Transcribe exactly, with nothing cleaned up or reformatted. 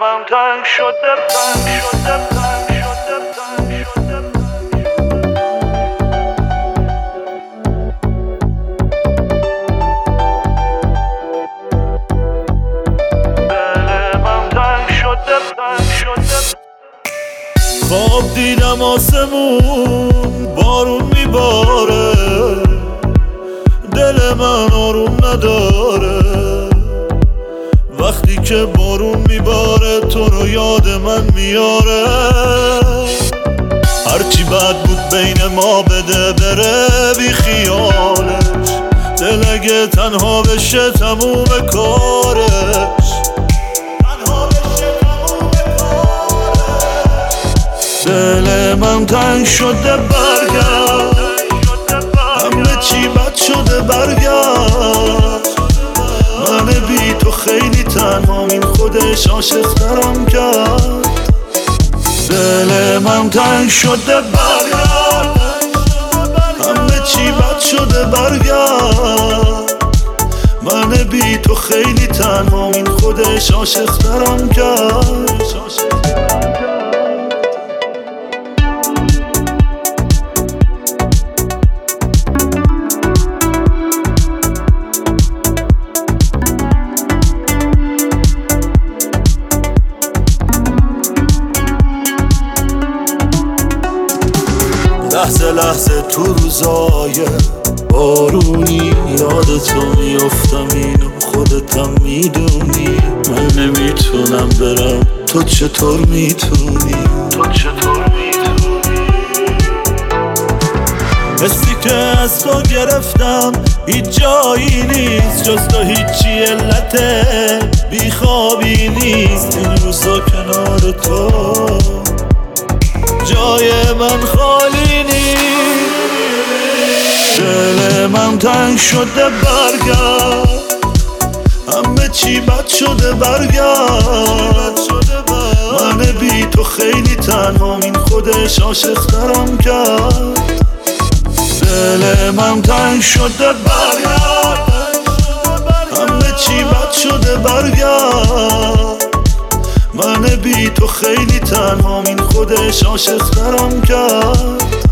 من تنگ شده تنگ شده تنگ شده تنگ شده دل من تنگ شده تنگ شده. خواب دیدم آسمون بارون میباره، دل من آروم نداره. وقتی که بارون میباره تو رو یاد من میاره. هرچی بد بود بین ما بده بره بی خیالش. دل اگه تنها بشه تموم کارش. دل من تنگ شده برگرد، همه چی بد شده برگرد. من بی تو خیلی تنهام، این خودش عاشق ترم کرد. دل من تنگ شده برگرد، همه چی بد شده برگرد. من بی تو خیلی تنهام، این خودش عاشق ترم کرد. لحظه لحظه تو روزای بارونی یاد تو میافتم، اینو خودتم میدونی. من نمیتونم برم، تو چطور میتونی؟ تو چطور میتونی؟ حسی که از تو گرفتم هیچ جایی نیست جز تو، هیچی علت بیخوابی نیست. این روزا کنار تو جای من خالی نیست. دل من تنگ شده برگرد، همه چی بد شده برگرد. من بی تو خیلی تنهام، این خودش عاشق ترم کرد. دل من تنگ شده برگرد، همه چی بد شده برگرد. من بی تو خیلی تنهام، این خودش عاشق ترم کرد.